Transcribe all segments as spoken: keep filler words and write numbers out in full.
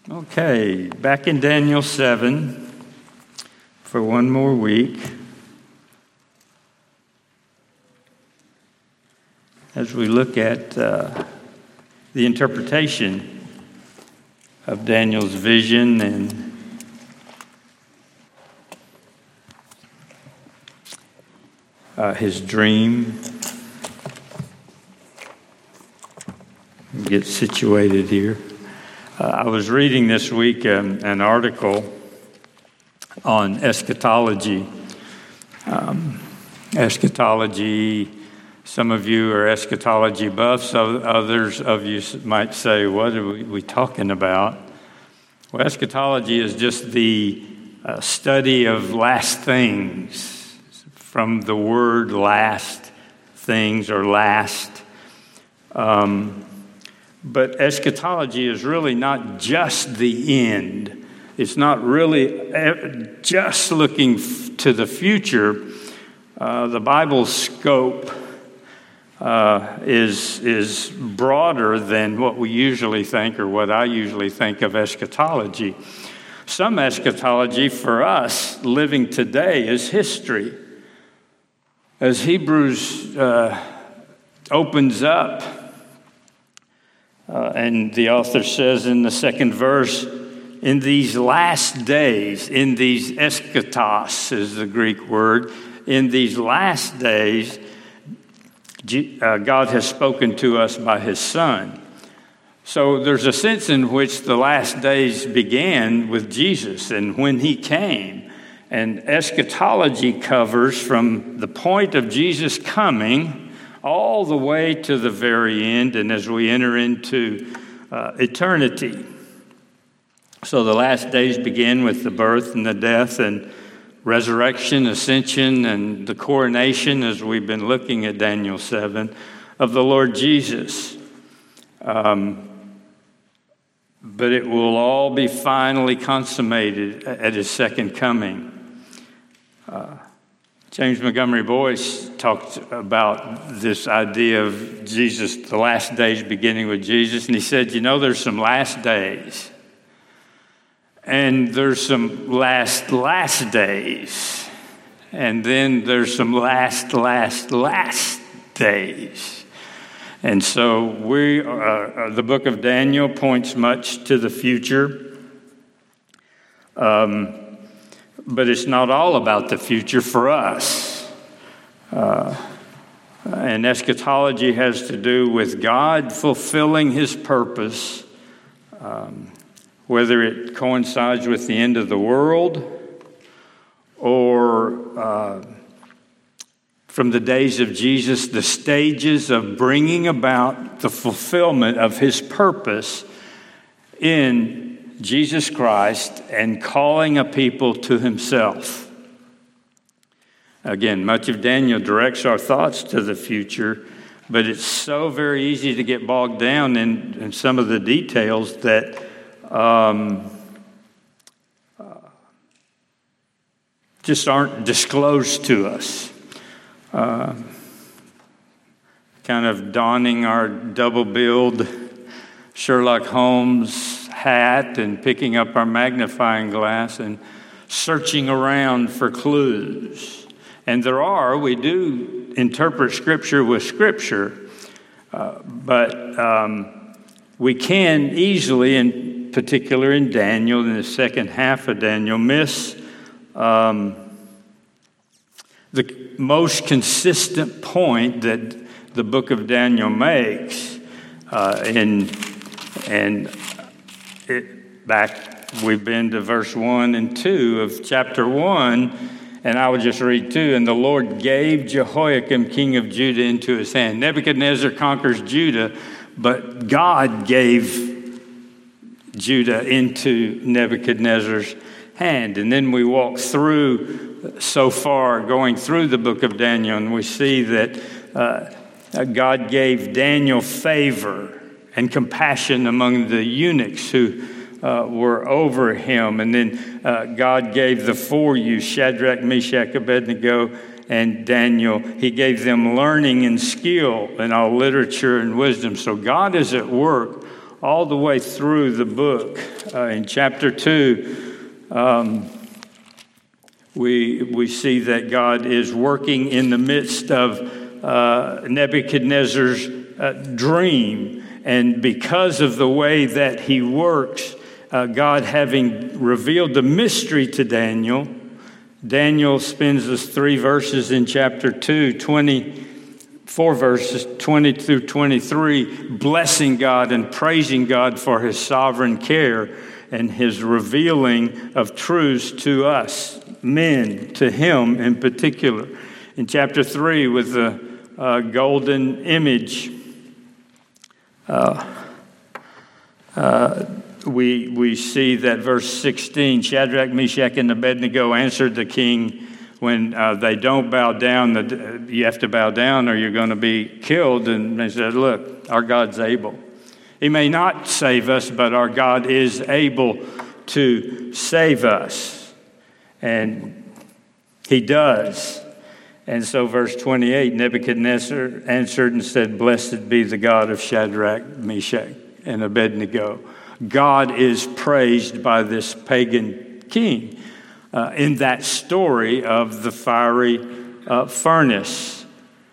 Okay, back in Daniel seven for one more week. As we look at uh, the interpretation of Daniel's vision and uh, his dream. Get situated here. Uh, I was reading this week um, an article on eschatology. Um, eschatology, some of you are eschatology buffs, so others of you might say, what are we, we talking about? Well, eschatology is just the uh, study of last things, from the word last things or last. Um, But eschatology is really not just the end. It's not really just looking to the future. Uh, the Bible's scope uh, is, is broader than what we usually think or what I usually think of eschatology. Some eschatology for us living today is history. As Hebrews uh, opens up, Uh, and the author says in the second verse, in these last days, in these eschatos is the Greek word, in these last days, uh, God has spoken to us by his Son. So there's a sense in which the last days began with Jesus and when he came. And eschatology covers from the point of Jesus coming all the way to the very end, and as we enter into uh, eternity. So the last days begin with the birth and the death and resurrection, ascension, and the coronation, as we've been looking at Daniel seven, of the Lord Jesus. Um, but it will all be finally consummated at his second coming. Uh, James Montgomery Boyce talked about this idea of Jesus, the last days beginning with Jesus, and he said, you know, there's some last days, and there's some last, last days, and then there's some last, last, last days. And so we, uh, the book of Daniel points much to the future. Um, But it's not all about the future for us. Uh, and eschatology has to do with God fulfilling his purpose, um, whether it coincides with the end of the world or uh, from the days of Jesus, the stages of bringing about the fulfillment of his purpose in Jesus Christ and calling a people to himself. Again, much of Daniel directs our thoughts to the future, but it's so very easy to get bogged down in, in some of the details that um, uh, just aren't disclosed to us. Uh, kind of donning our double-billed Sherlock Holmes hat and picking up our magnifying glass and searching around for clues. And there are, we do interpret Scripture with Scripture, uh, but um, we can easily, in particular in Daniel, in the second half of Daniel, miss um, the most consistent point that the book of Daniel makes. Uh, in, and It, back, we've been to verse one and two of chapter one, and I would just read two. And the Lord gave Jehoiakim, king of Judah, into his hand. Nebuchadnezzar conquers Judah, but God gave Judah into Nebuchadnezzar's hand. And then we walk through so far, going through the book of Daniel, and we see that uh, God gave Daniel favor and compassion among the eunuchs who uh, were over him. And then uh, God gave the four youths, Shadrach, Meshach, Abednego, and Daniel. He gave them learning and skill in all literature and wisdom. So God is at work all the way through the book. Uh, in chapter two, um, we we see that God is working in the midst of uh, Nebuchadnezzar's uh, dream. And because of the way that he works, uh, God having revealed the mystery to Daniel, Daniel spends us three verses in chapter two, twenty, four verses, twenty through twenty-three, blessing God and praising God for his sovereign care and his revealing of truths to us, men, to him in particular. In chapter three, with the uh, golden image, Uh, uh, we we see that verse sixteen, Shadrach, Meshach, and Abednego answered the king, when uh, they don't bow down, the, you have to bow down or you're going to be killed. And they said, look, our God's able. He may not save us, but our God is able to save us. And he does. And so verse twenty-eight, Nebuchadnezzar answered and said, blessed be the God of Shadrach, Meshach, and Abednego. God is praised by this pagan king uh, in that story of the fiery uh, furnace.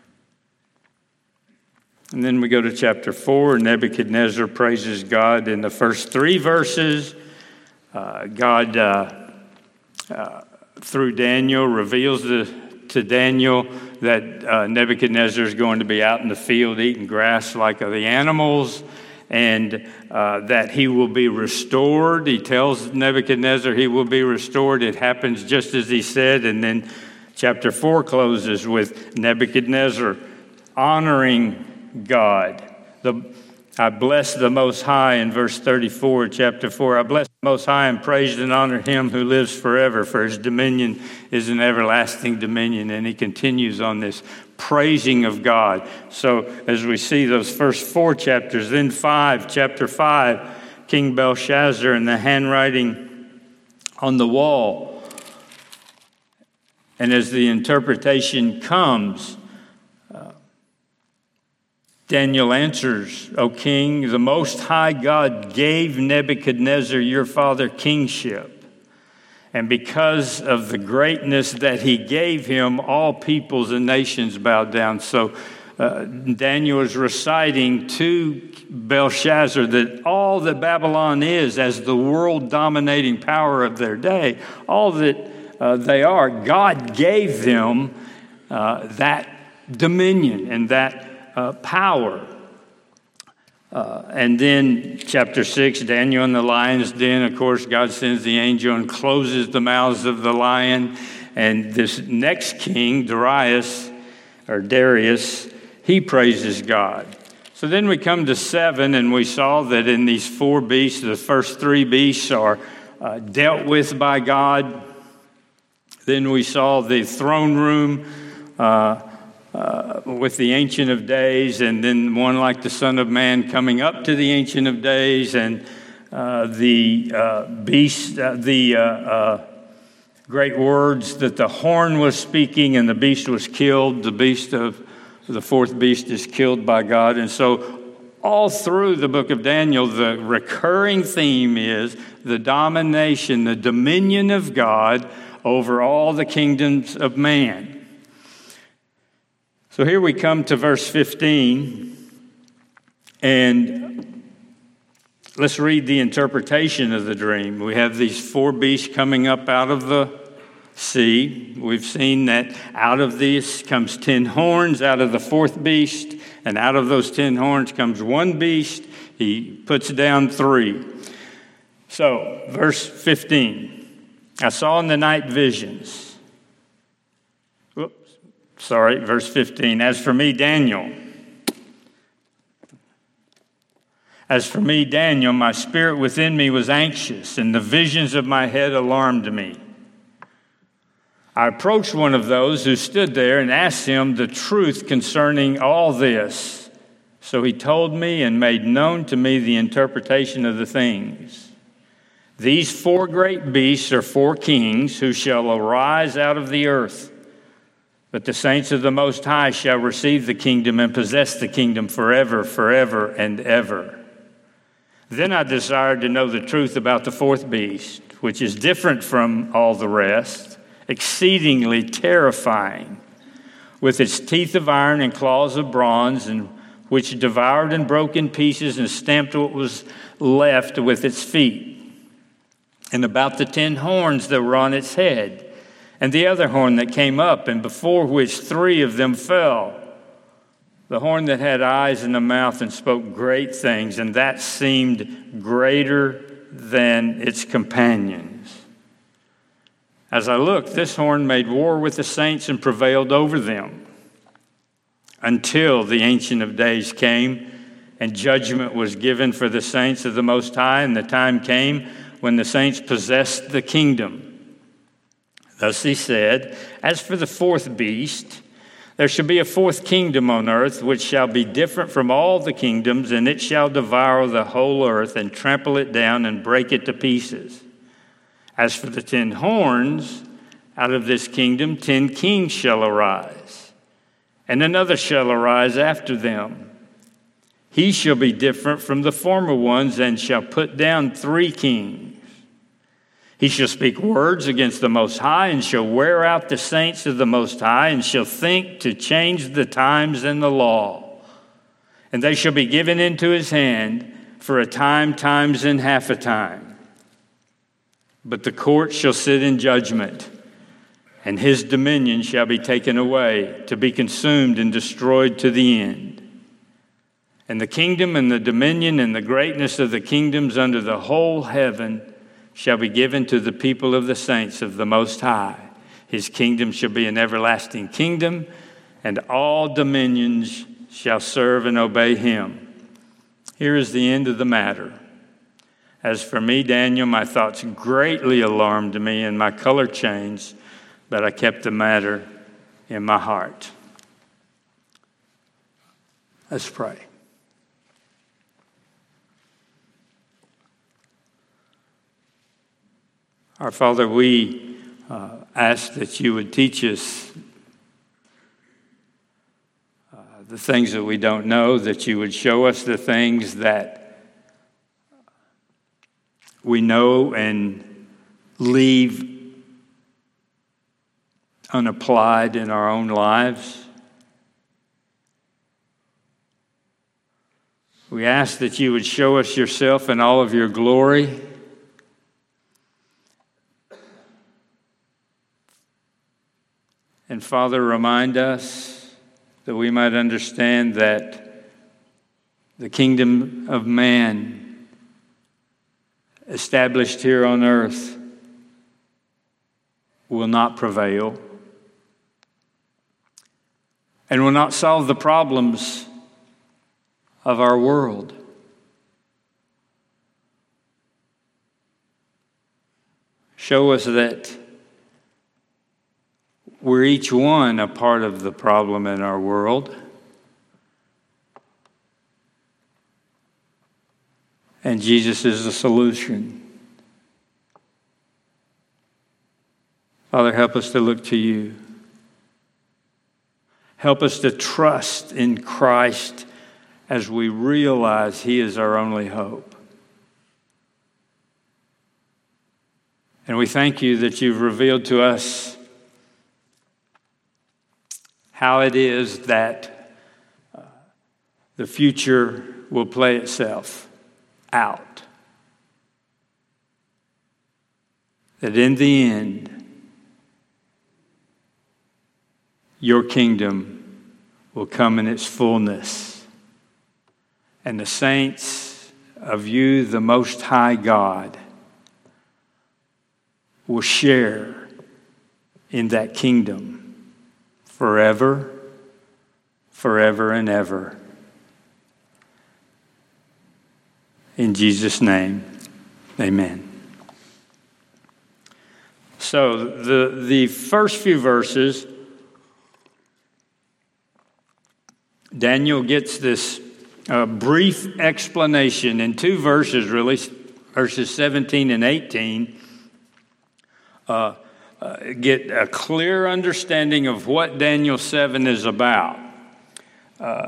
And then we go to chapter four. Nebuchadnezzar praises God in the first three verses. Uh, God, uh, uh, through Daniel, reveals the to Daniel that uh, Nebuchadnezzar is going to be out in the field eating grass like the animals, and uh, that he will be restored. He tells Nebuchadnezzar he will be restored. It happens just as he said. And then chapter four closes with Nebuchadnezzar honoring God. The, I bless the Most High in verse thirty-four, chapter four. I bless the Most High and praise and honor him who lives forever, for his dominion is an everlasting dominion. And he continues on this praising of God. So as we see those first four chapters, then five, chapter five, King Belshazzar and the handwriting on the wall. And as the interpretation comes, Daniel answers, O king, the Most High God gave Nebuchadnezzar your father kingship. And because of the greatness that he gave him, all peoples and nations bowed down. So uh, Daniel is reciting to Belshazzar that all that Babylon is as the world-dominating power of their day, all that uh, they are, God gave them uh, that dominion and that Uh, power. Uh, and then chapter six, Daniel in the lion's den. Of course, God sends the angel and closes the mouths of the lion. And this next king, Darius, or Darius, he praises God. So then we come to seven, and we saw that in these four beasts, the first three beasts are uh, dealt with by God. Then we saw the throne room uh Uh, with the Ancient of Days, and then one like the Son of Man coming up to the Ancient of Days, and uh, the uh, beast, uh, the uh, uh, great words that the horn was speaking, and the beast was killed. The beast of the fourth beast is killed by God. And so all through the book of Daniel, the recurring theme is the domination, the dominion of God over all the kingdoms of man. So here we come to verse fifteen, and let's read the interpretation of the dream. We have these four beasts coming up out of the sea. We've seen that out of this comes ten horns, out of the fourth beast, and out of those ten horns comes one beast. He puts down three. So, verse fifteen, I saw in the night visions. Sorry, verse fifteen. As for me, Daniel. As for me, Daniel, my spirit within me was anxious, and the visions of my head alarmed me. I approached one of those who stood there and asked him the truth concerning all this. So he told me and made known to me the interpretation of the things. These four great beasts are four kings who shall arise out of the earth. But the saints of the Most High shall receive the kingdom and possess the kingdom forever, forever, and ever. Then I desired to know the truth about the fourth beast, which is different from all the rest, exceedingly terrifying, with its teeth of iron and claws of bronze, and which devoured and broke in pieces and stamped what was left with its feet. And about the ten horns that were on its head, and the other horn that came up, and before which three of them fell. The horn that had eyes in the mouth and spoke great things, and that seemed greater than its companions. As I looked, this horn made war with the saints and prevailed over them, until the Ancient of Days came, and judgment was given for the saints of the Most High, and the time came when the saints possessed the kingdom. Thus he said, as for the fourth beast, there shall be a fourth kingdom on earth, which shall be different from all the kingdoms, and it shall devour the whole earth and trample it down and break it to pieces. As for the ten horns, out of this kingdom ten kings shall arise, and another shall arise after them. He shall be different from the former ones, and shall put down three kings. He shall speak words against the Most High, and shall wear out the saints of the Most High, and shall think to change the times and the law. And they shall be given into his hand for a time, times, and half a time. But the court shall sit in judgment, and his dominion shall be taken away, to be consumed and destroyed to the end. And the kingdom and the dominion and the greatness of the kingdoms under the whole heaven shall be given to the people of the saints of the Most High. His kingdom shall be an everlasting kingdom, and all dominions shall serve and obey him. Here is the end of the matter. As for me, Daniel, my thoughts greatly alarmed me, and my color changed, but I kept the matter in my heart. Let's pray. Our Father, we uh, ask that you would teach us uh, the things that we don't know, that you would show us the things that we know and leave unapplied in our own lives. We ask that you would show us yourself in all of your glory. And Father, remind us that we might understand that the kingdom of man established here on earth will not prevail and will not solve the problems of our world. Show us that we're each one a part of the problem in our world. And Jesus is the solution. Father, help us to look to you. Help us to trust in Christ as we realize he is our only hope. And we thank you that you've revealed to us how it is that uh, the future will play itself out. That in the end, your kingdom will come in its fullness. And the saints of you, the Most High God, will share in that kingdom forever, forever and ever. In Jesus' name, amen. So the, the first few verses, Daniel gets this uh, brief explanation in two verses, really, verses seventeen and eighteen. Uh, Uh, get a clear understanding of what Daniel seven is about. Uh,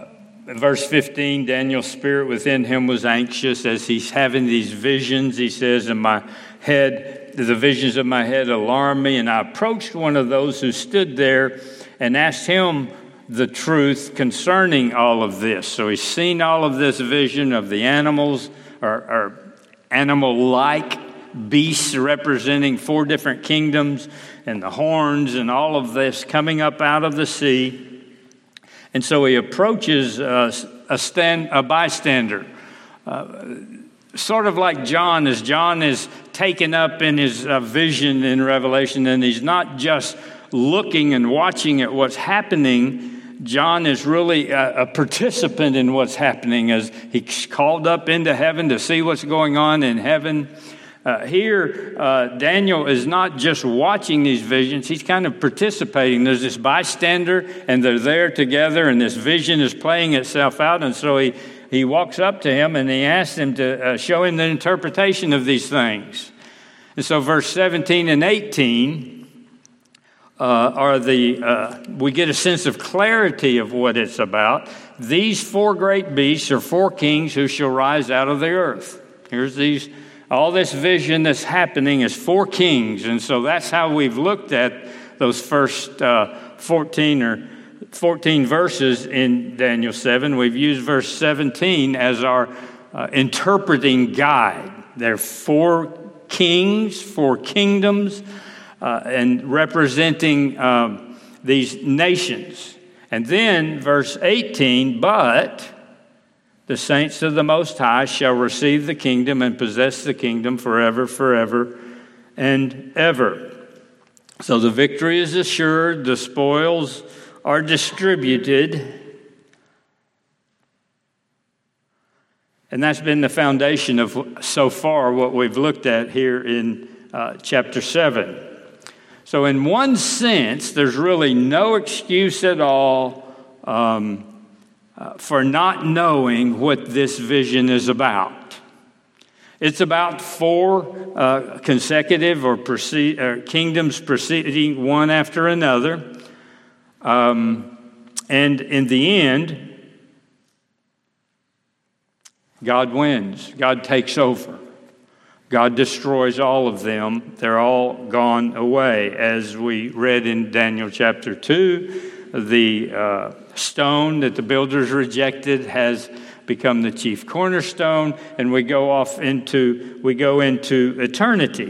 verse fifteen, Daniel's spirit within him was anxious as he's having these visions. He says, in my head, the visions of my head alarmed me, and I approached one of those who stood there and asked him the truth concerning all of this. So he's seen all of this vision of the animals, or, or animal-like beasts representing four different kingdoms, and the horns and all of this coming up out of the sea. And so he approaches uh, a, stand, a bystander, uh, sort of like John, as John is taken up in his uh, vision in Revelation, and he's not just looking and watching at what's happening. John is really a, a participant in what's happening as he's called up into heaven to see what's going on in heaven. Uh, here, uh, Daniel is not just watching these visions, he's kind of participating. There's this bystander, and they're there together, and this vision is playing itself out. And so he, he walks up to him, and he asks him to uh, show him the interpretation of these things. And so verse seventeen and eighteen uh, are the, uh, we get a sense of clarity of what it's about. These four great beasts are four kings who shall rise out of the earth. Here's these All this vision that's happening is four kings. And so that's how we've looked at those first uh, fourteen or fourteen verses in Daniel seven. We've used verse seventeen as our uh, interpreting guide. There are four kings, four kingdoms, uh, and representing um, these nations. And then verse eighteen, but the saints of the Most High shall receive the kingdom and possess the kingdom forever, forever, and ever. So the victory is assured, the spoils are distributed. And that's been the foundation of, so far, what we've looked at here in uh, chapter seven. So in one sense, there's really no excuse at all um, Uh, for not knowing what this vision is about. It's about four uh, consecutive or proceed, uh, kingdoms proceeding one after another. Um, and in the end, God wins. God takes over. God destroys all of them. They're all gone away. As we read in Daniel chapter two, the uh, stone that the builders rejected has become the chief cornerstone, and we go off into we go into eternity.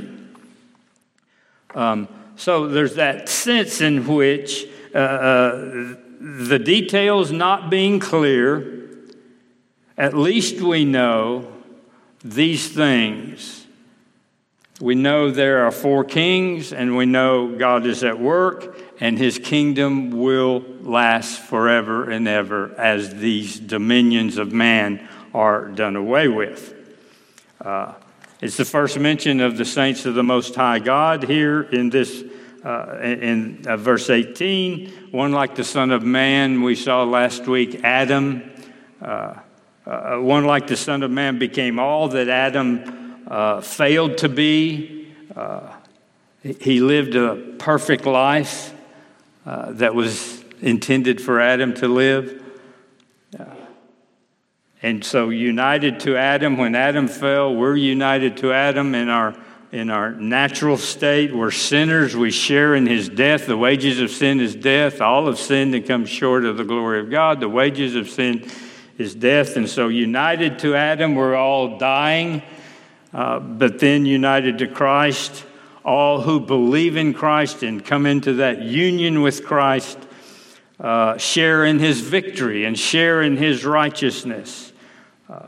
Um, so there's that sense in which uh, uh, the details not being clear, at least we know these things. We know there are four kings, and we know God is at work, and his kingdom will last forever and ever as these dominions of man are done away with. Uh, it's the first mention of the saints of the Most High God here in this, uh, in uh, verse eighteen. One like the Son of Man, we saw last week, Adam. Uh, uh, one like the Son of Man became all that Adam uh, failed to be. Uh, he lived a perfect life. Uh, that was intended for Adam to live. Uh, and so united to Adam, when Adam fell, we're united to Adam in our in our natural state. We're sinners. We share in his death. The wages of sin is death. All have sinned and come short of the glory of God. The wages of sin is death. And so united to Adam, we're all dying. Uh, but then united to Christ, all who believe in Christ and come into that union with Christ uh, share in his victory and share in his righteousness. Uh,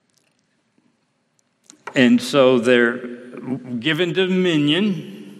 and so they're given dominion,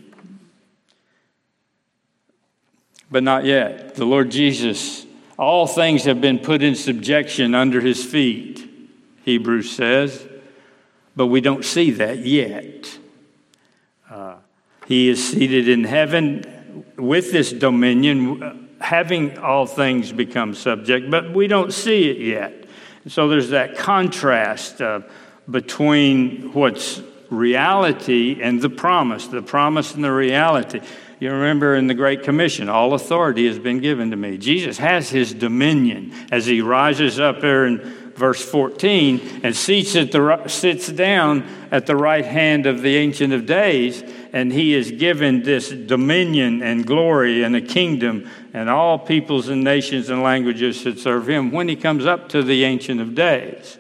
but not yet. The Lord Jesus, all things have been put in subjection under his feet, Hebrews says, but we don't see that yet. Uh, he is seated in heaven with this dominion, having all things become subject, but we don't see it yet. So there's that contrast uh, between what's reality and the promise, the promise and the reality. You remember in the Great Commission, all authority has been given to me. Jesus has his dominion as he rises up there in verse fourteen and seats at the, sits down at the right hand of the Ancient of Days, and he is given this dominion and glory and a kingdom, and all peoples and nations and languages should serve him when he comes up to the Ancient of Days.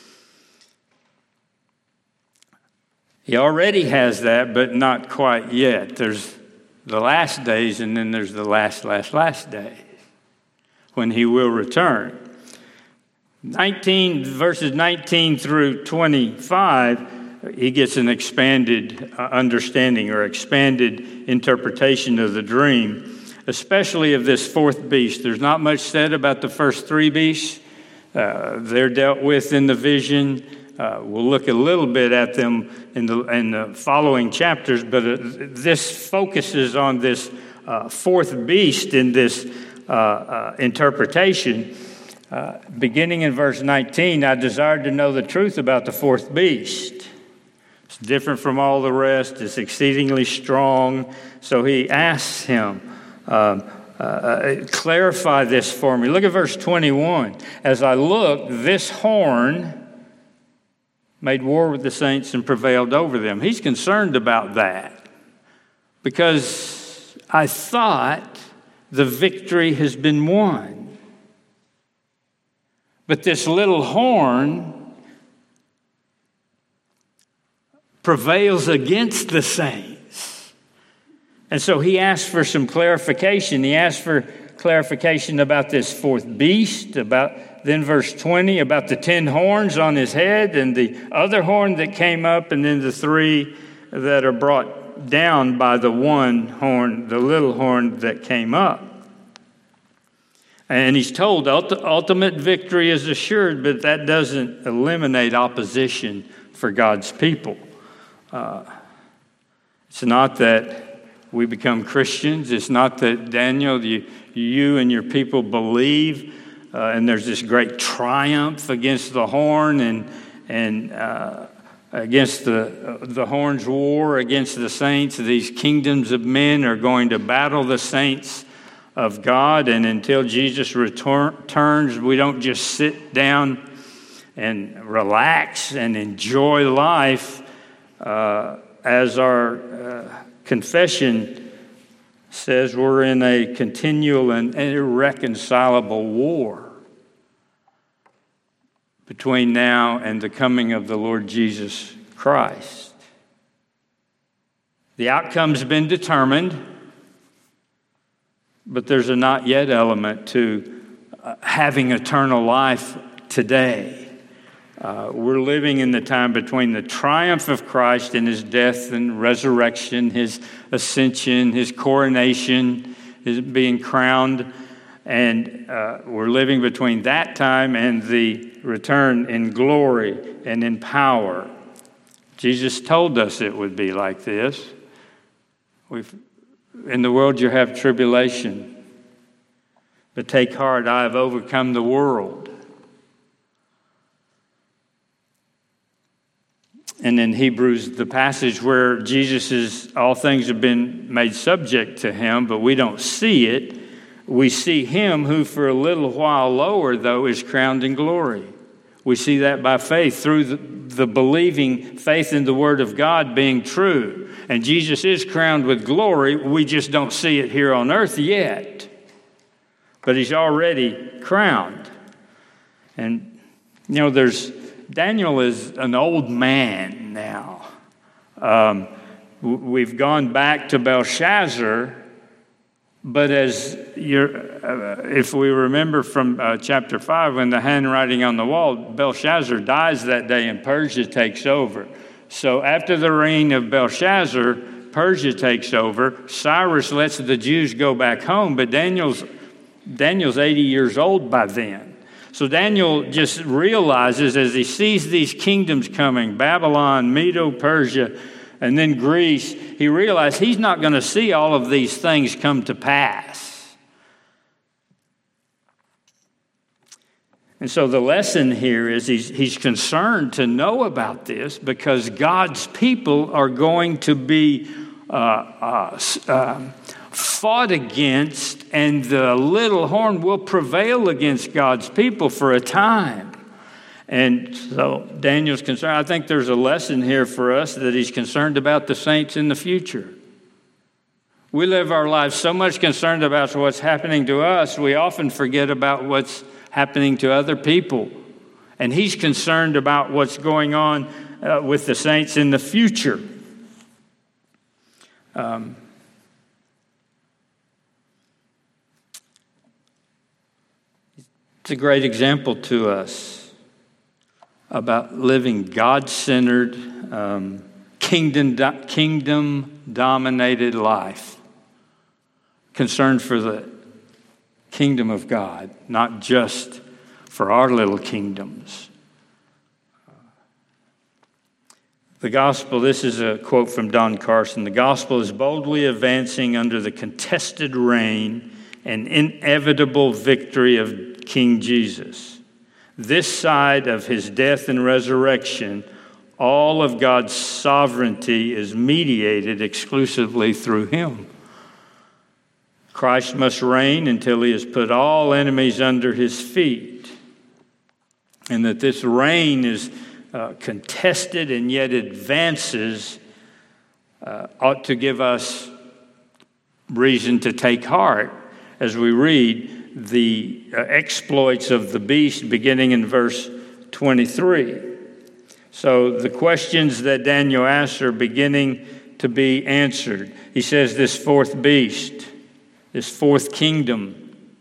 He already has that, but not quite yet. There's the last days, and then there's the last, last, last days when he will return. nineteen verses nineteen through twenty-five, he gets an expanded understanding or expanded interpretation of the dream, especially of this fourth beast. There's not much said about the first three beasts. Uh, they're dealt with in the vision. Uh, we'll look a little bit at them in the, in the following chapters, but uh, this focuses on this uh, fourth beast in this uh, uh, interpretation. Uh, beginning in verse nineteen, I desired to know the truth about the fourth beast. It's different from all the rest. It's exceedingly strong. So he asks him, um, uh, uh, clarify this for me. Look at verse twenty-one. As I looked, this horn made war with the saints and prevailed over them. He's concerned about that because I thought the victory has been won. But this little horn prevails against the saints. And so he asked for some clarification. He asked for clarification about this fourth beast, about then verse twenty, about the ten horns on his head and the other horn that came up, and then the three that are brought down by the one horn, the little horn that came up. And he's told ultimate victory is assured, but that doesn't eliminate opposition for God's people. Uh, it's not that we become Christians. It's not that, Daniel, you, you and your people believe, uh, and there's this great triumph against the horn and and uh, against the, uh, the horn's war against the saints. These kingdoms of men are going to battle the saints of God, and until Jesus returns, we don't just sit down and relax and enjoy life. Uh, as our uh, confession says, we're in a continual and irreconcilable war between now and the coming of the Lord Jesus Christ. The outcome's been determined, but there's a not yet element to uh, having eternal life today. Uh, we're living in the time between the triumph of Christ and his death and resurrection, his ascension, his coronation, his being crowned. And uh, we're living between that time and the return in glory and in power. Jesus told us it would be like this. We've In the world you have tribulation, but take heart, I have overcome the world. And in Hebrews, the passage where Jesus is, all things have been made subject to him, but we don't see it. We see him who for a little while lower, though, is crowned in glory. We see that by faith, through the, the believing faith in the Word of God being true. And Jesus is crowned with glory. We just don't see it here on earth yet. But he's already crowned. And, you know, there's Daniel is an old man now. Um, we've gone back to Belshazzar, but as you're, uh, if we remember from uh, chapter five, when the handwriting on the wall, Belshazzar dies that day and Persia takes over. So after the reign of Belshazzar, Persia takes over. Cyrus lets the Jews go back home, but Daniel's Daniel's eighty years old by then. So Daniel just realizes as he sees these kingdoms coming, Babylon, Medo-Persia, and then Greece, he realized he's not going to see all of these things come to pass. And so the lesson here is he's, he's concerned to know about this because God's people are going to be uh, uh, uh, fought against, and the little horn will prevail against God's people for a time. And so Daniel's concerned. I think there's a lesson here for us that he's concerned about the saints in the future. We live our lives so much concerned about what's happening to us, we often forget about what's happening to other people. And he's concerned about what's going on uh, with the saints in the future. Um, it's a great example to us about living God-centered, um, kingdom, kingdom-dominated life. Concerned for the kingdom of God, not just for our little kingdoms. The gospel, this is a quote from Don Carson, the gospel is boldly advancing under the contested reign and inevitable victory of King Jesus. This side of his death and resurrection, all of God's sovereignty is mediated exclusively through him. Christ must reign until he has put all enemies under his feet. And that this reign is uh, contested and yet advances uh, ought to give us reason to take heart as we read the uh, exploits of the beast beginning in verse twenty-three. So the questions that Daniel asks are beginning to be answered. He says this fourth beast, this fourth kingdom,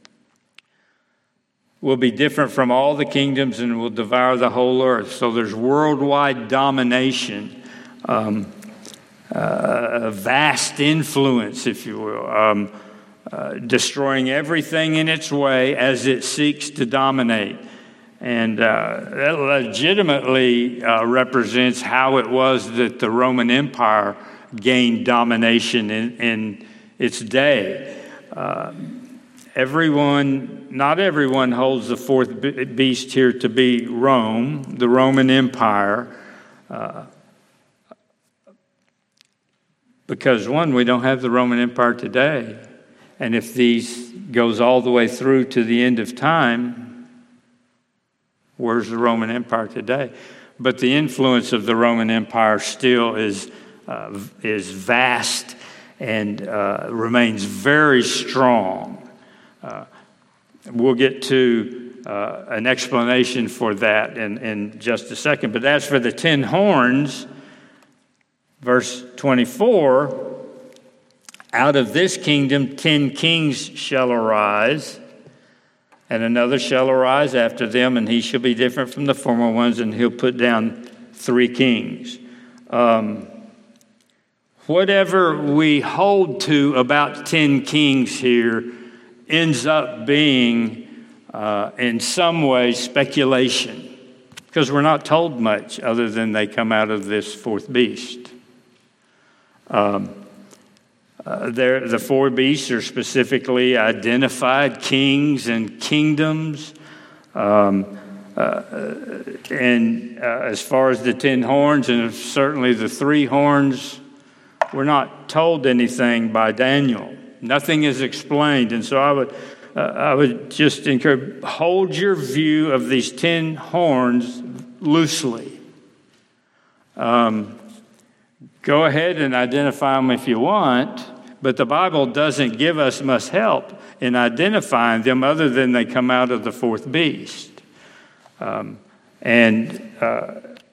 will be different from all the kingdoms and will devour the whole earth. So there's worldwide domination, um, uh, a vast influence, if you will, um, uh, destroying everything in its way as it seeks to dominate. And uh, that legitimately uh, represents how it was that the Roman Empire gained domination in, in its day. Uh, everyone, not everyone holds the fourth beast here to be Rome, the Roman Empire, uh, because one, we don't have the Roman Empire today, and if these goes all the way through to the end of time, where's the Roman Empire today? But the influence of the Roman Empire still is uh, is vast and uh, remains very strong. Uh, we'll get to uh, an explanation for that in, in just a second. But as for the ten horns, verse twenty-four, out of this kingdom ten kings shall arise, and another shall arise after them, and he shall be different from the former ones, and he'll put down three kings. Um, whatever we hold to about ten kings here ends up being, uh, in some way, speculation, because we're not told much other than they come out of this fourth beast. Um, uh, the four beasts are specifically identified kings and kingdoms. Um, uh, and uh, as far as the ten horns, and certainly the three horns, we're not told anything by Daniel. Nothing is explained. And so I would, uh, I would just encourage, hold your view of these ten horns loosely. Um, go ahead and identify them if you want, but the Bible doesn't give us much help in identifying them other than they come out of the fourth beast. Um, and uh,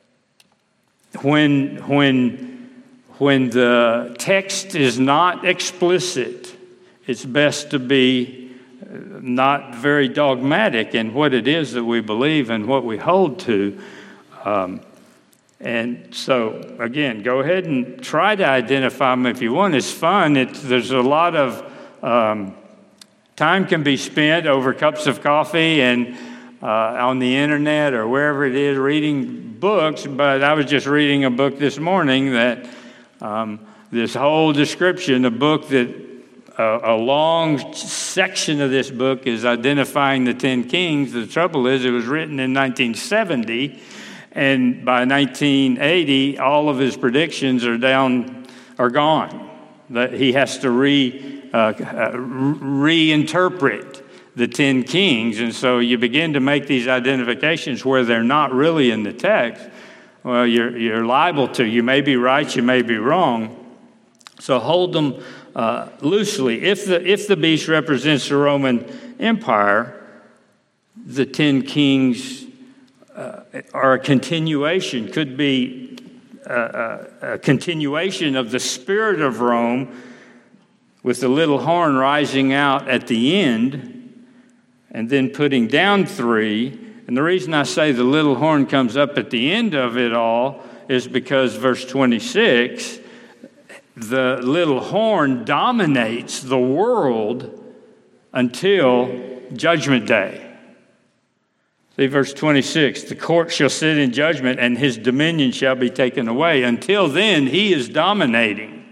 when when when the text is not explicit, it's best to be not very dogmatic in what it is that we believe and what we hold to. Um, and so, again, go ahead and try to identify them if you want. It's fun. It's, there's a lot of um, time can be spent over cups of coffee and uh, on the internet or wherever it is reading books. But I was just reading a book this morning that um, this whole description, a book that a, a long section of this book is identifying the ten kings. The trouble is, it was written in nineteen seventy, and by nineteen eighty, all of his predictions are down, are gone. That he has to re uh, uh, reinterpret the ten kings, and so you begin to make these identifications where they're not really in the text. Well, you're you're liable to. You may be right, you may be wrong. So hold them uh, loosely. If the if the beast represents the Roman Empire, the ten kings uh, are a continuation. Could be a, a, a continuation of the spirit of Rome, with the little horn rising out at the end, and then putting down three. And the reason I say the little horn comes up at the end of it all is because verse twenty-six, the little horn dominates the world until Judgment Day. See verse twenty-six, the court shall sit in judgment and his dominion shall be taken away. Until then, he is dominating.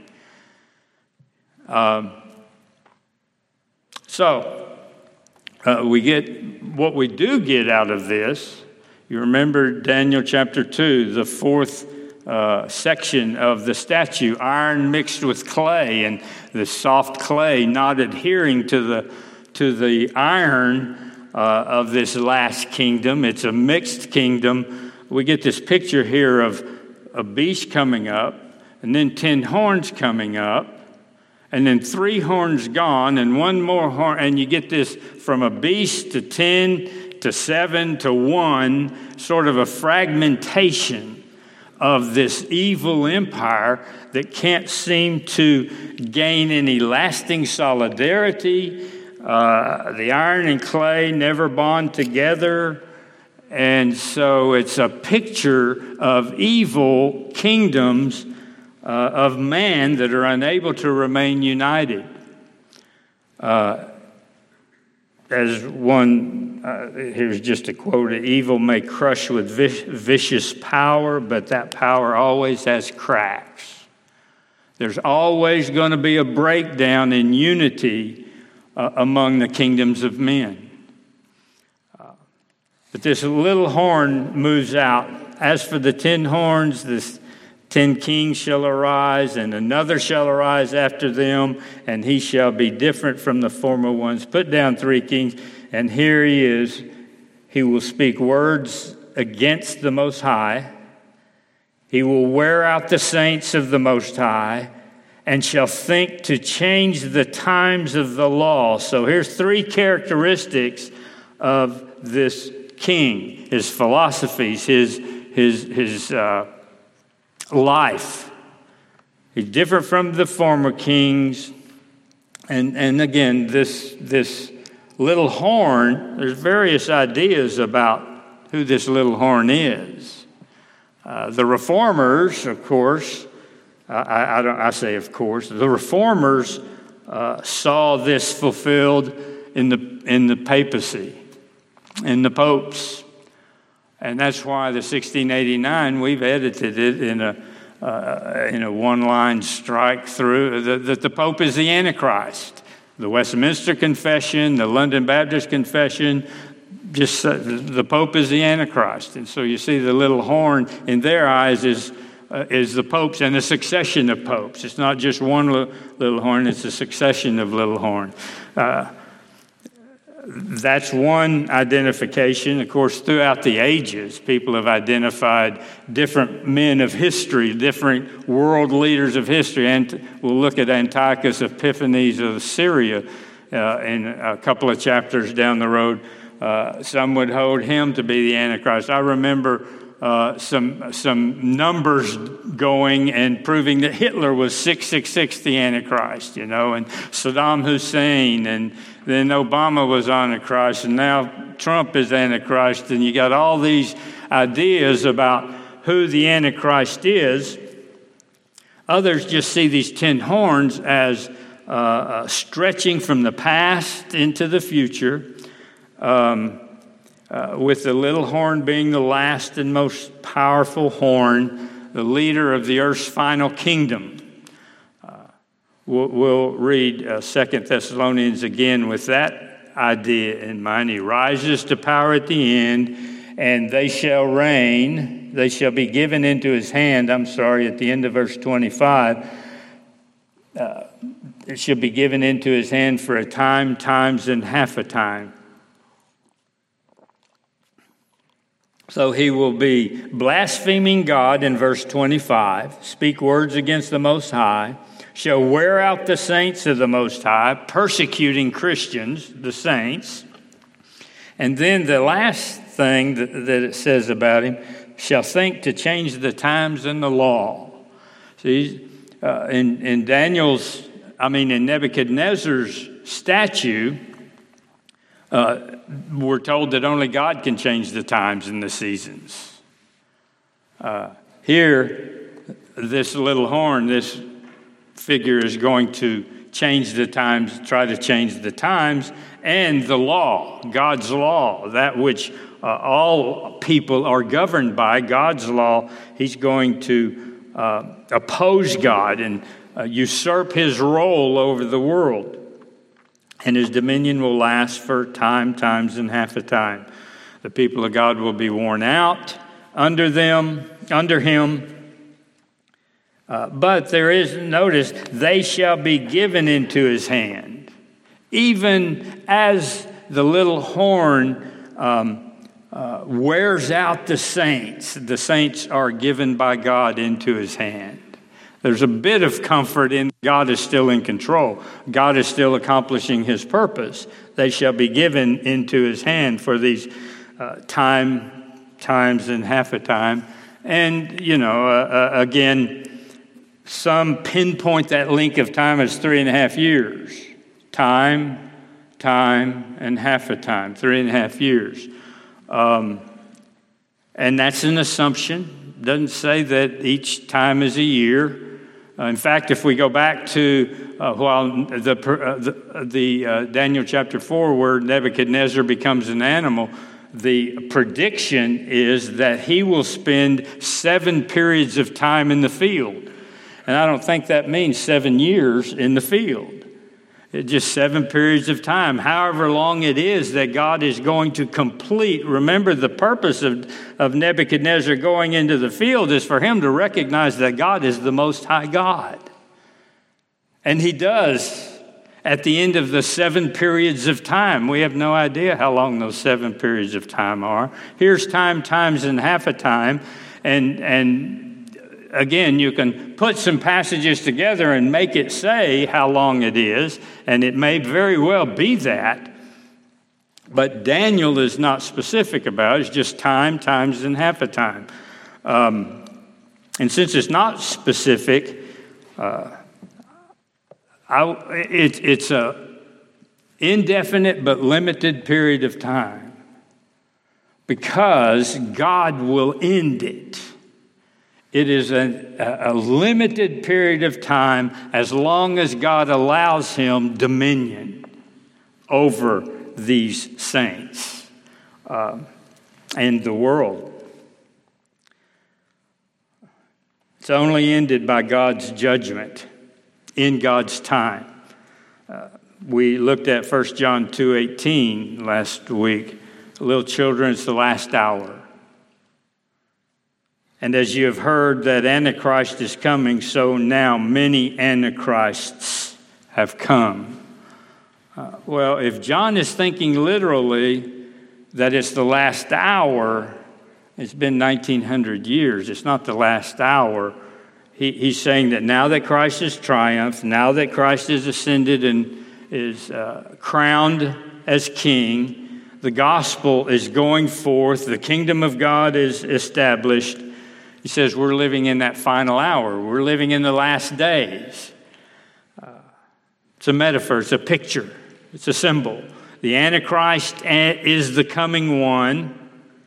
Um, so, uh, we get, what we do get out of this, you remember Daniel chapter two, the fourth uh, section of the statue, iron mixed with clay, and the soft clay not adhering to the, to the iron uh, of this last kingdom. It's a mixed kingdom. We get this picture here of a beast coming up, and then ten horns coming up, and then three horns gone, and one more horn, and you get this from a beast to ten to seven to one, sort of a fragmentation of this evil empire that can't seem to gain any lasting solidarity. Uh, the iron and clay never bond together. And so it's a picture of evil kingdoms uh, of man that are unable to remain united. Uh, as one, uh, here's just a quote, evil may crush with vic- vicious power, but that power always has cracks. There's always going to be a breakdown in unity uh, among the kingdoms of men. Uh, but this little horn moves out. As for the ten horns, this ten kings shall arise, and another shall arise after them, and he shall be different from the former ones. Put down three kings, and here he is. He will speak words against the Most High. He will wear out the saints of the Most High, and shall think to change the times of the law. So here's three characteristics of this king: his philosophies, his his his uh, life. He's different from the former kings. And and again, this this little horn, there's various ideas about who this little horn is. Uh, the reformers, of course, I, I, don't, I say of course, the reformers uh, saw this fulfilled in the in the papacy, in the popes. And that's why the sixteen eighty-nine, we've edited it in a uh, in a one-line strike through that the, the Pope is the Antichrist. The Westminster Confession, the London Baptist Confession, just uh, the Pope is the Antichrist. And so you see the little horn in their eyes is uh, is the popes and a succession of popes. It's not just one little, little horn; it's a succession of little horn. Uh, That's one identification. Of course, throughout the ages, people have identified different men of history, different world leaders of history. And we'll look at Antiochus Epiphanes of Syria uh, in a couple of chapters down the road. Uh, some would hold him to be the Antichrist. I remember uh, some some numbers going and proving that Hitler was six six six the Antichrist, you know, and Saddam Hussein, and then Obama was Antichrist, and now Trump is Antichrist, and you got all these ideas about who the Antichrist is. Others just see these ten horns as uh, uh, stretching from the past into the future, um, uh, with the little horn being the last and most powerful horn, the leader of the earth's final kingdom. Uh, We'll, we'll read uh, Second Thessalonians again with that idea in mind. He rises to power at the end, and they shall reign. They shall be given into his hand. I'm sorry, at the end of verse twenty-five. Uh, it shall be given into his hand for a time, times, and half a time. So he will be blaspheming God in verse twenty-five, speak words against the Most High, shall wear out the saints of the Most High, persecuting Christians, the saints. And then the last thing that, that it says about him, shall think to change the times and the law. See, uh, in, in Daniel's, I mean, in Nebuchadnezzar's statue, uh, we're told that only God can change the times and the seasons. Uh, here, this little horn, this figure is going to change the times, try to change the times and the law, God's law, that which uh, all people are governed by, God's law. He's going to uh, oppose God and uh, usurp his role over the world. And his dominion will last for time, times, and half a time. The people of God will be worn out under them, under him. Uh, but there is, notice, they shall be given into his hand. Even as the little horn um, uh, wears out the saints, the saints are given by God into his hand. There's a bit of comfort in God is still in control. God is still accomplishing his purpose. They shall be given into his hand for these uh, time, times, and half a time. And, you know, uh, uh, again, some pinpoint that length of time as three and a half years. Time, time, and half a time. Three and a half years. Um, and that's an assumption. Doesn't say that each time is a year. Uh, in fact, if we go back to uh, while the uh, the, the uh, Daniel chapter four, where Nebuchadnezzar becomes an animal, the prediction is that he will spend seven periods of time in the field. And I don't think that means seven years in the field. It's just seven periods of time, however long it is that God is going to complete. Remember, the purpose of, of Nebuchadnezzar going into the field is for him to recognize that God is the Most High God. And he does at the end of the seven periods of time. We have no idea how long those seven periods of time are. Here's time, times, and half a time. And, and again, you can put some passages together and make it say how long it is, and it may very well be that. But Daniel is not specific about it. It's just time, times, and half a time. Um, and since it's not specific, uh, I, it, it's a indefinite but limited period of time because God will end it. It is a, a limited period of time as long as God allows him dominion over these saints uh, and the world. It's only ended by God's judgment in God's time. Uh, we looked at First John two eighteen last week. Little children, it's the last hour. And as you have heard that Antichrist is coming, so now many Antichrists have come. Uh, well, if John is thinking literally that it's the last hour, it's been nineteen hundred years. It's not the last hour. He, he's saying that now that Christ has triumphed, now that Christ is ascended and is uh, crowned as king, the gospel is going forth, the kingdom of God is established. He says we're living in that final hour. We're living in the last days. Uh, it's a metaphor. It's a picture. It's a symbol. The Antichrist is the coming one.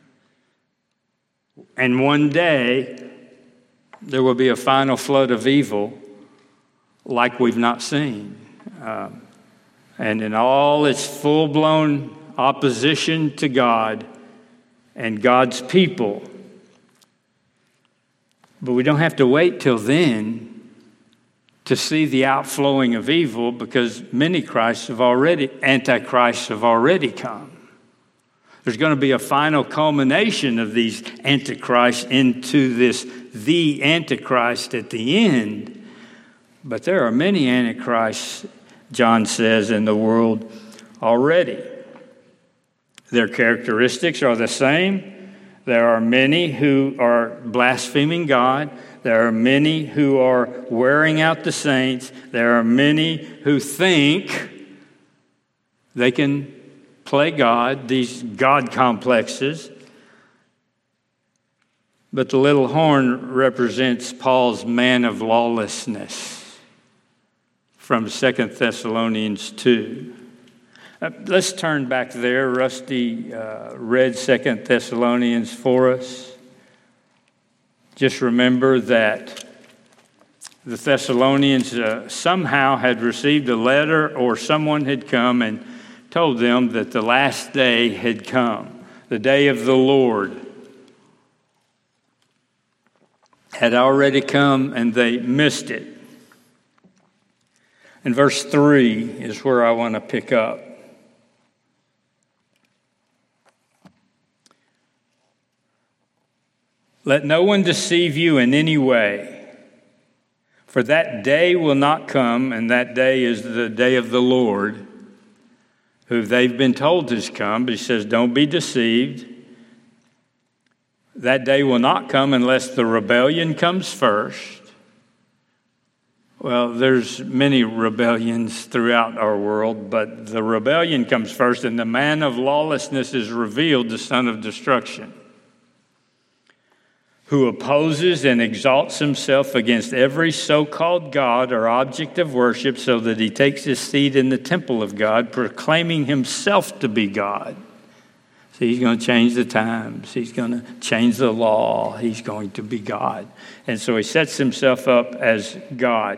And one day, there will be a final flood of evil like we've not seen. Um, and in all its full-blown opposition to God and God's people. But we don't have to wait till then to see the outflowing of evil, because many Christs have already, antichrists have already come. There's going to be a final culmination of these antichrists into this, the Antichrist at the end. But there are many antichrists, John says, in the world already. Their characteristics are the same. There are many who are blaspheming God. There are many who are wearing out the saints. There are many who think they can play God, these God complexes. But the little horn represents Paul's man of lawlessness from Second Thessalonians two. Uh, let's turn back there. Rusty uh, read Second Thessalonians for us. Just remember that the Thessalonians uh, somehow had received a letter, or someone had come and told them that the last day had come. The day of the Lord had already come, and they missed it. And verse three is where I want to pick up. Let no one deceive you in any way, for that day will not come, and that day is the day of the Lord, who they've been told has come. But he says, don't be deceived. That day will not come unless the rebellion comes first. Well, there's many rebellions throughout our world, but the rebellion comes first, and the man of lawlessness is revealed, the son of destruction, who opposes and exalts himself against every so-called God or object of worship, so that he takes his seat in the temple of God, proclaiming himself to be God. So he's going to change the times. He's going to change the law. He's going to be God. And so he sets himself up as God.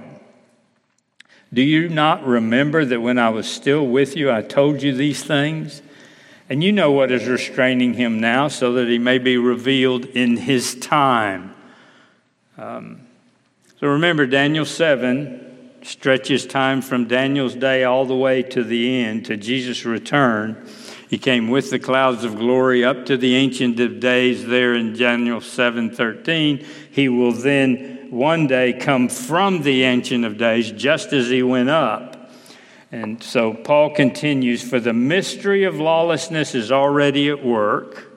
Do you not remember that when I was still with you, I told you these things? And you know what is restraining him now, so that he may be revealed in his time. Um, so remember, Daniel seven stretches time from Daniel's day all the way to the end, to Jesus' return. He came with the clouds of glory up to the Ancient of Days there in Daniel seven thirteen. He will then one day come from the Ancient of Days, just as he went up. And so Paul continues, for the mystery of lawlessness is already at work.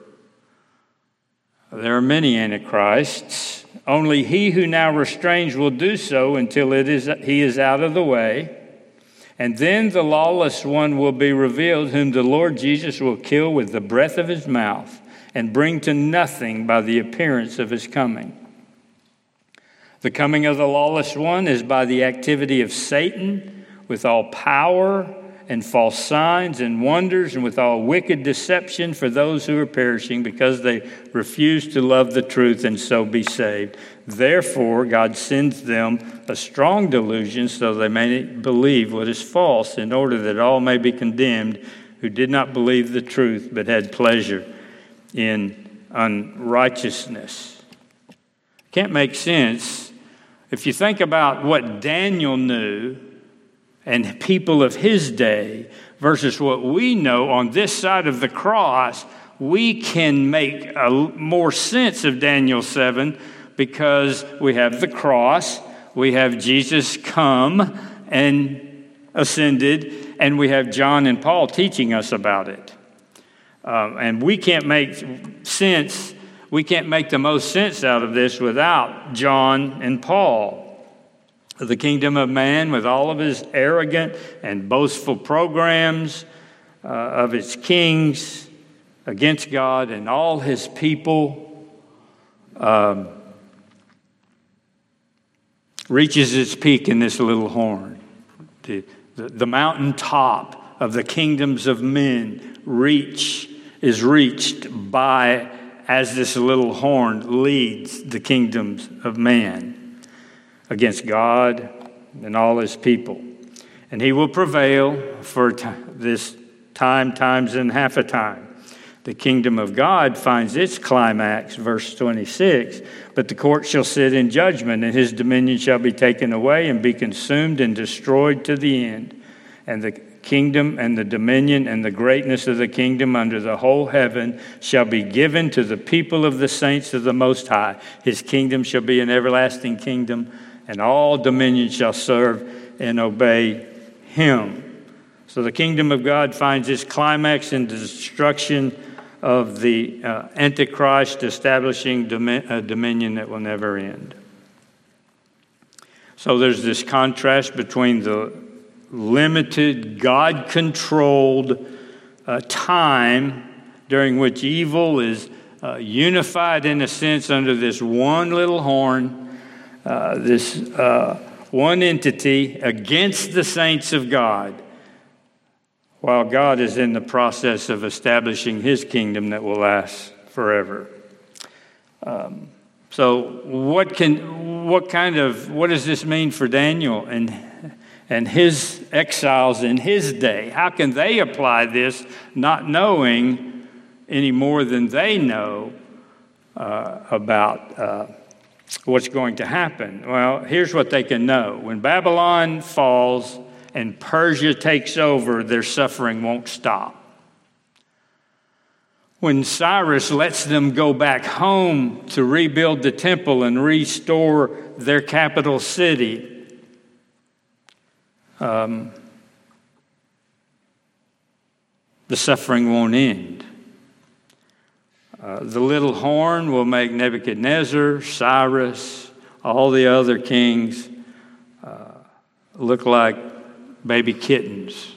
There are many antichrists. Only he who now restrains will do so until it is he is out of the way. And then the lawless one will be revealed, whom the Lord Jesus will kill with the breath of his mouth and bring to nothing by the appearance of his coming. The coming of the lawless one is by the activity of Satan, with all power and false signs and wonders, and with all wicked deception for those who are perishing, because they refuse to love the truth and so be saved. Therefore, God sends them a strong delusion, so they may believe what is false, in order that all may be condemned who did not believe the truth, but had pleasure in unrighteousness. Can't make sense. If you think about what Daniel knew and people of his day versus what we know on this side of the cross, we can make a, more sense of Daniel seven, because we have the cross, we have Jesus come and ascended, and we have John and Paul teaching us about it. Uh, and we can't make sense, we can't make the most sense out of this without John and Paul. The kingdom of man, with all of his arrogant and boastful programs uh, of its kings against God and all his people, um, reaches its peak in this little horn. The, the, the mountaintop of the kingdoms of men reach is reached by, as this little horn leads the kingdoms of man against God and all his people. And he will prevail for t- this time, times and half a time. The kingdom of God finds its climax, verse twenty-six, but the court shall sit in judgment, and his dominion shall be taken away and be consumed and destroyed to the end. And the kingdom and the dominion and the greatness of the kingdom under the whole heaven shall be given to the people of the saints of the Most High. His kingdom shall be an everlasting kingdom, and all dominions shall serve and obey him. So the kingdom of God finds its climax in the destruction of the uh, Antichrist, establishing domi- a dominion that will never end. So there's this contrast between the limited, God-controlled uh, time during which evil is uh, unified in a sense under this one little horn, uh, this uh, one entity against the saints of God, while God is in the process of establishing his kingdom that will last forever. Um, so what can, what kind of, what does this mean for Daniel and, and his exiles in his day? How can they apply this not knowing any more than they know uh, about uh, what's going to happen? Well, here's what they can know. When Babylon falls and Persia takes over, their suffering won't stop. When Cyrus lets them go back home to rebuild the temple and restore their capital city, um, the suffering won't end. Uh, the little horn will make Nebuchadnezzar, Cyrus, all the other kings uh, look like baby kittens.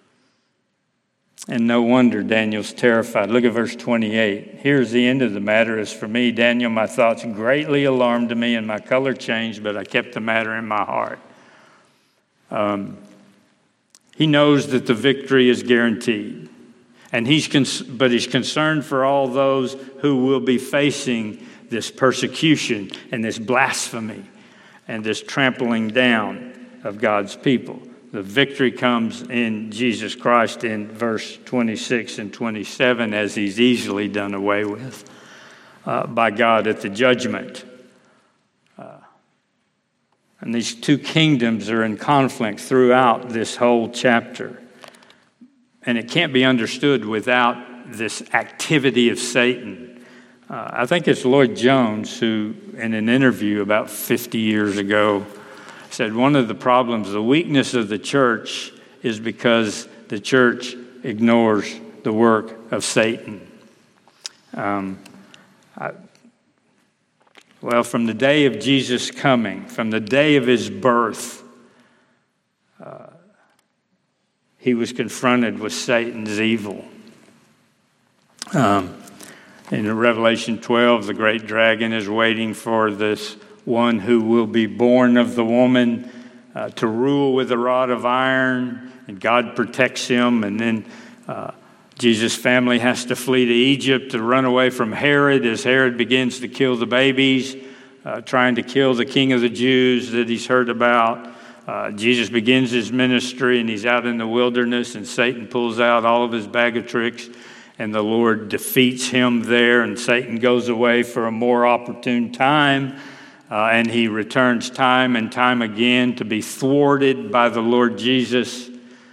And no wonder Daniel's terrified. Look at verse twenty-eight. Here's the end of the matter. As for me, Daniel, my thoughts greatly alarmed me, and my color changed, but I kept the matter in my heart. Um, he knows that the victory is guaranteed. And he's cons- but he's concerned for all those who will be facing this persecution and this blasphemy and this trampling down of God's people. The victory comes in Jesus Christ in verse twenty-six and twenty-seven, as he's easily done away with uh, by God at the judgment. Uh, and these two kingdoms are in conflict throughout this whole chapter. And it can't be understood without this activity of Satan. Uh, I think it's Lloyd Jones who, in an interview about fifty years ago, said one of the problems, the weakness of the church, is because the church ignores the work of Satan. Um, I, well, from the day of Jesus coming, from the day of his birth, uh, he was confronted with Satan's evil. Um, in Revelation twelve, the great dragon is waiting for this one who will be born of the woman uh, to rule with a rod of iron, and God protects him. And then uh, Jesus' family has to flee to Egypt to run away from Herod as Herod begins to kill the babies, uh, trying to kill the king of the Jews that he's heard about. Uh, Jesus begins his ministry, and he's out in the wilderness, and Satan pulls out all of his bag of tricks, and the Lord defeats him there, and Satan goes away for a more opportune time. Uh, and he returns time and time again to be thwarted by the Lord Jesus.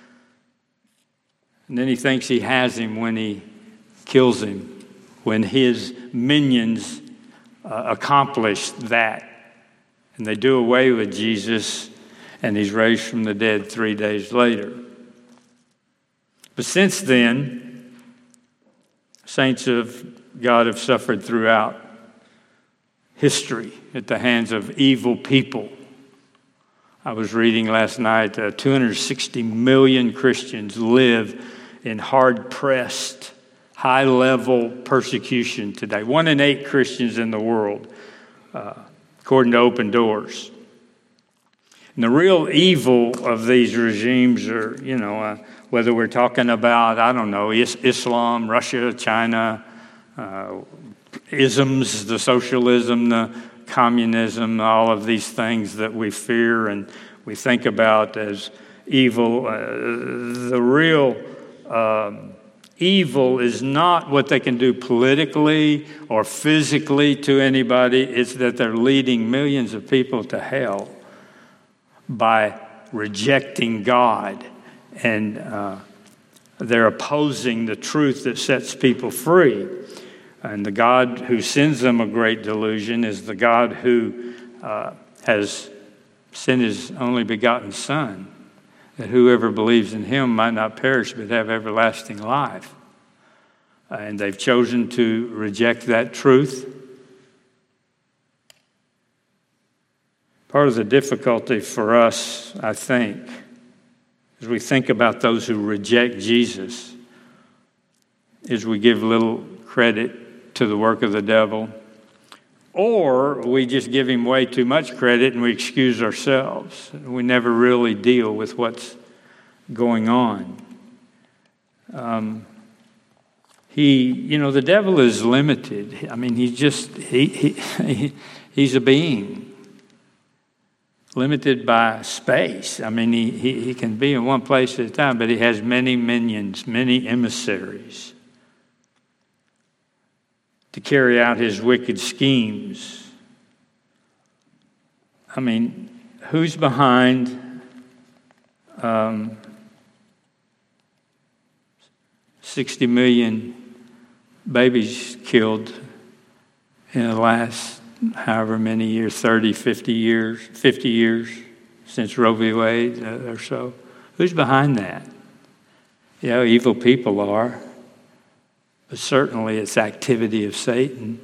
And then he thinks he has him when he kills him, when his minions uh, accomplish that. And they do away with Jesus, and he's raised from the dead three days later. But since then, saints of God have suffered throughout history at the hands of evil people. I was reading last night, uh, two hundred sixty million Christians live in hard-pressed, high-level persecution today. One in eight Christians in the world, uh, according to Open Doors. And the real evil of these regimes are, you know, uh, whether we're talking about, I don't know, is- Islam, Russia, China, uh, isms, the socialism, the communism, all of these things that we fear and we think about as evil. Uh, the real um, evil is not what they can do politically or physically to anybody. It's that they're leading millions of people to hell by rejecting God. And uh, they're opposing the truth that sets people free. And the God who sends them a great delusion is the God who uh, has sent his only begotten Son, that whoever believes in him might not perish but have everlasting life. Uh, and they've chosen to reject that truth. Part of the difficulty for us, I think, as we think about those who reject Jesus, is we give little credit to the work of the devil, or we just give him way too much credit and we excuse ourselves. We never really deal with what's going on. Um, he, you know, the devil is limited. I mean, he's just, he, he, he's a being limited by space. I mean, he, he, he can be in one place at a time, but he has many minions, many emissaries to carry out his wicked schemes. I mean, who's behind um, sixty million babies killed in the last however many years, thirty, fifty years, fifty years since Roe v. Wade uh, or so? Who's behind that? You know, evil people are. But certainly it's activity of Satan.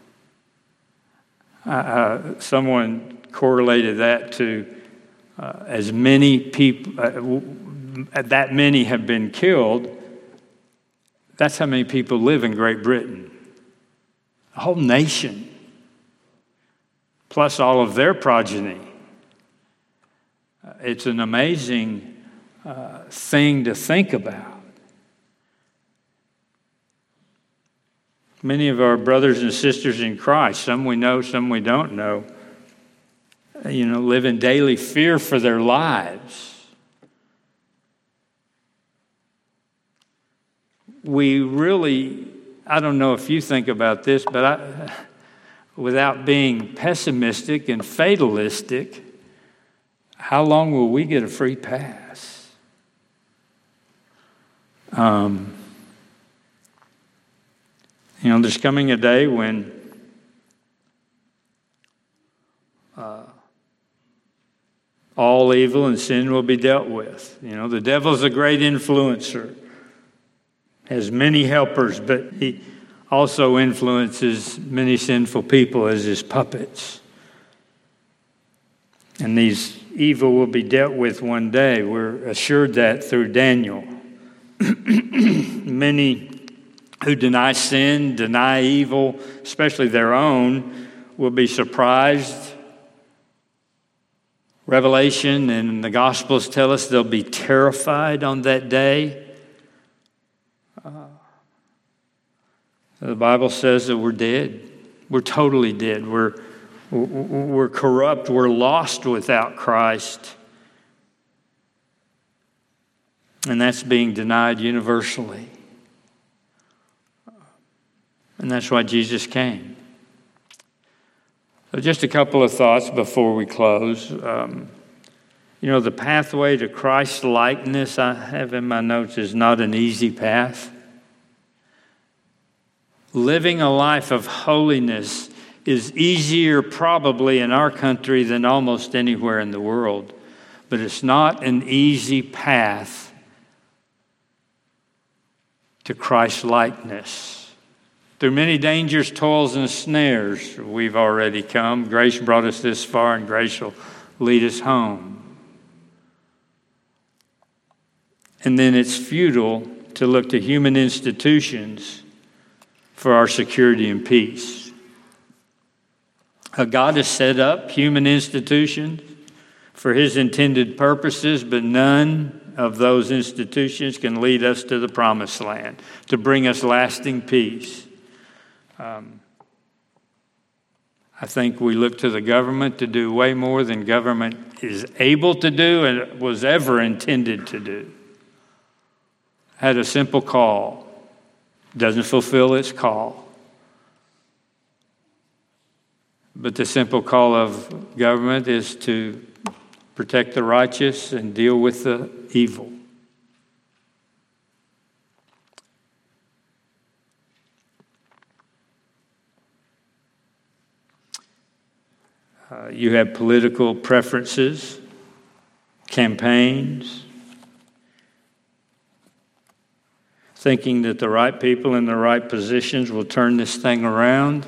Uh, uh, someone correlated that to uh, as many people, uh, w- that many have been killed. That's how many people live in Great Britain. A whole nation, plus all of their progeny. Uh, it's an amazing uh, thing to think about. Many of our brothers and sisters in Christ, some we know, some we don't know, you know, live in daily fear for their lives. We really, I don't know if you think about this, but I, without being pessimistic and fatalistic, how long will we get a free pass? Um... You know, there's coming a day when uh, all evil and sin will be dealt with. You know, the devil's a great influencer, has many helpers, but he also influences many sinful people as his puppets. And these evil will be dealt with one day. We're assured that through Daniel. Many who deny sin, deny evil, especially their own, will be surprised. Revelation and the Gospels tell us they'll be terrified on that day. Uh, the Bible says that we're dead. We're totally dead. We're, we're corrupt. We're lost without Christ. And that's being denied universally. And that's why Jesus came. So just a couple of thoughts before we close. Um, you know, the pathway to Christ-likeness I have in my notes is not an easy path. Living a life of holiness is easier probably in our country than almost anywhere in the world. But it's not an easy path to Christ-likeness. Through many dangers, toils, and snares, we've already come. Grace brought us this far, and grace will lead us home. And then it's futile to look to human institutions for our security and peace. God has set up human institutions for his intended purposes, but none of those institutions can lead us to the promised land, to bring us lasting peace. Um, I think we look to the government to do way more than government is able to do and was ever intended to do. I had a simple call doesn't fulfill its call. But the simple call of government is to protect the righteous and deal with the evil. Uh, you have political preferences, campaigns, thinking that the right people in the right positions will turn this thing around.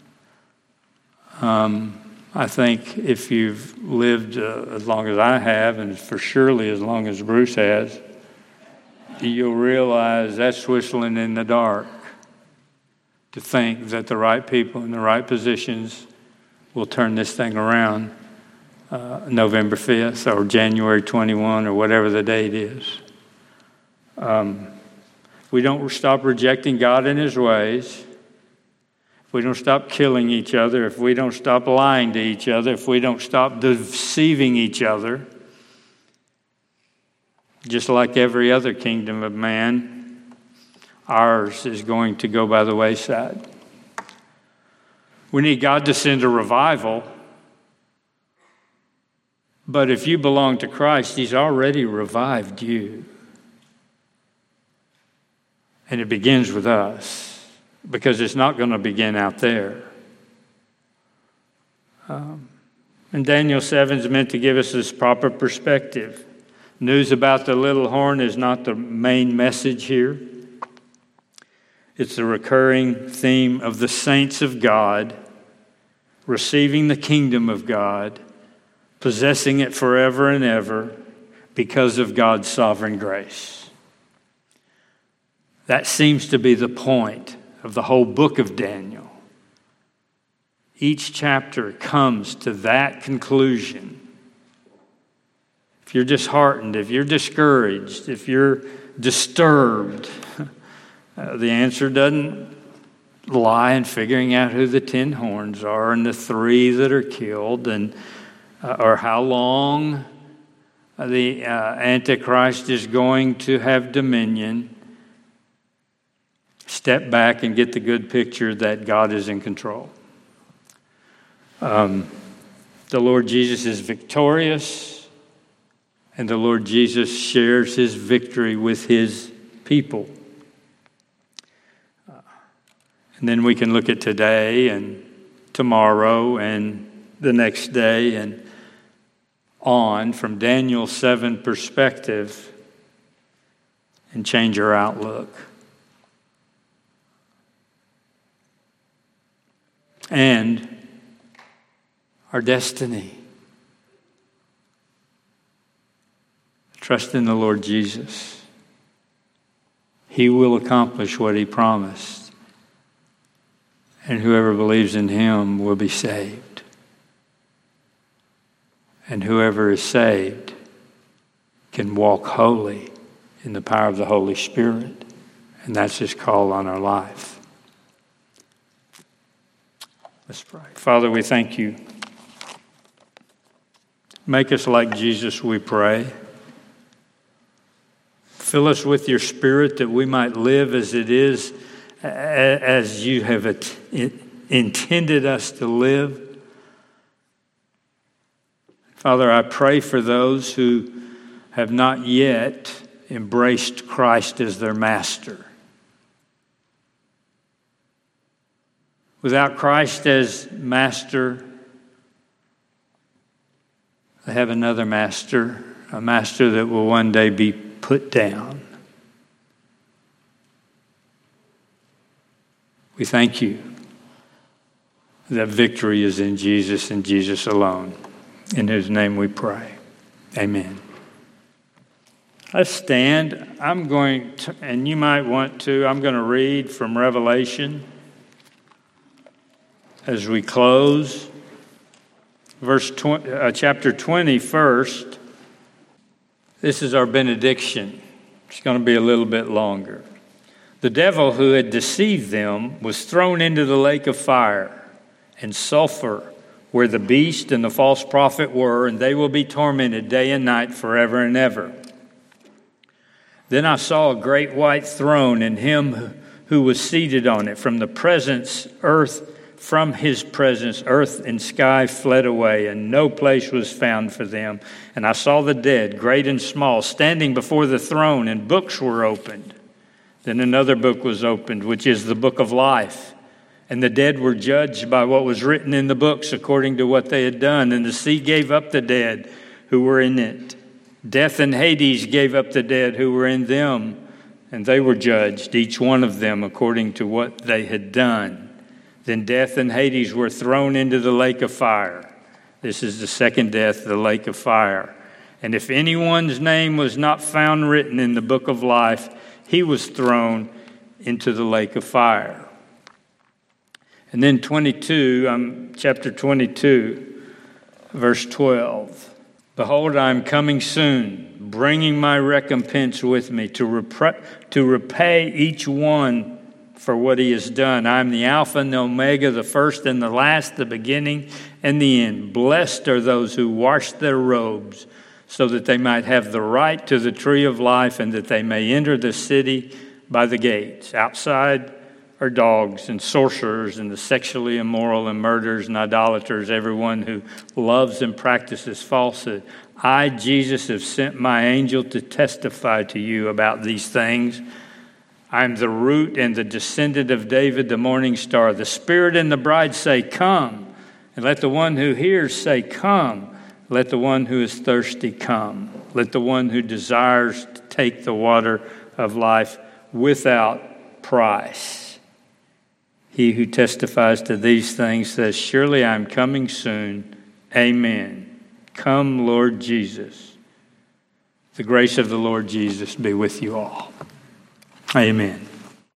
Um, I think if you've lived uh, as long as I have, and for surely as long as Bruce has, you'll realize that's whistling in the dark to think that the right people in the right positions will turn this thing around uh, November fifth or January twenty-first or whatever the date is. Um, if we don't stop rejecting God and His ways, if we don't stop killing each other, if we don't stop lying to each other, if we don't stop deceiving each other, just like every other kingdom of man, ours is going to go by the wayside. We need God to send a revival. But if you belong to Christ, He's already revived you. And it begins with us, because it's not going to begin out there. Um, and Daniel seven is meant to give us this proper perspective. News about the little horn is not the main message here. It's the recurring theme of the saints of God receiving the kingdom of God, possessing it forever and ever because of God's sovereign grace. That seems to be the point of the whole book of Daniel. Each chapter comes to that conclusion. If you're disheartened, if you're discouraged, if you're disturbed, Uh, the answer doesn't lie in figuring out who the ten horns are and the three that are killed, and uh, or how long the uh, Antichrist is going to have dominion. Step back and get the good picture that God is in control. Um, the Lord Jesus is victorious, and the Lord Jesus shares His victory with His people. And then we can look at today and tomorrow and the next day and on from Daniel seven perspective and change our outlook. And our destiny. Trust in the Lord Jesus. He will accomplish what He promised. And whoever believes in Him will be saved. And whoever is saved can walk holy in the power of the Holy Spirit. And that's His call on our life. Let's pray. Father, we thank You. Make us like Jesus, we pray. Fill us with Your Spirit that we might live as it is, as You have intended us to live. Father, I pray for those who have not yet embraced Christ as their master. Without Christ as master, they have another master, a master that will one day be put down. We thank You that victory is in Jesus and Jesus alone, in whose name we pray. Amen. Let's stand. I'm going to, and you might want to, I'm going to read from Revelation as we close. Verse twenty, uh, chapter twenty first. This is our benediction. It's going to be a little bit longer. The devil who had deceived them was thrown into the lake of fire and sulfur, where the beast and the false prophet were, and they will be tormented day and night forever and ever. Then I saw a great white throne and Him who was seated on it. From the presence, earth, from his presence, earth and sky fled away, and no place was found for them. And I saw the dead, great and small, standing before the throne, and books were opened. Then another book was opened, which is the book of life. And the dead were judged by what was written in the books according to what they had done. And the sea gave up the dead who were in it. Death and Hades gave up the dead who were in them. And they were judged, each one of them according to what they had done. Then death and Hades were thrown into the lake of fire. This is the second death, the lake of fire. And if anyone's name was not found written in the book of life, he was thrown into the lake of fire. And then twenty-two, um, chapter twenty-two, verse twelve. Behold, I am coming soon, bringing my recompense with me to, repre- to repay each one for what he has done. I am the Alpha and the Omega, the first and the last, the beginning and the end. Blessed are those who wash their robes, so that they might have the right to the tree of life, and that they may enter the city by the gates. Outside are dogs and sorcerers and the sexually immoral and murderers and idolaters, everyone who loves and practices falsehood. I, Jesus, have sent my angel to testify to you about these things. I am the root and the descendant of David, the morning star. The Spirit and the bride say, come. And let the one who hears say, come. Let the one who is thirsty come. Let the one who desires to take the water of life without price. He who testifies to these things says, surely I am coming soon. Amen. Come, Lord Jesus. The grace of the Lord Jesus be with you all. Amen.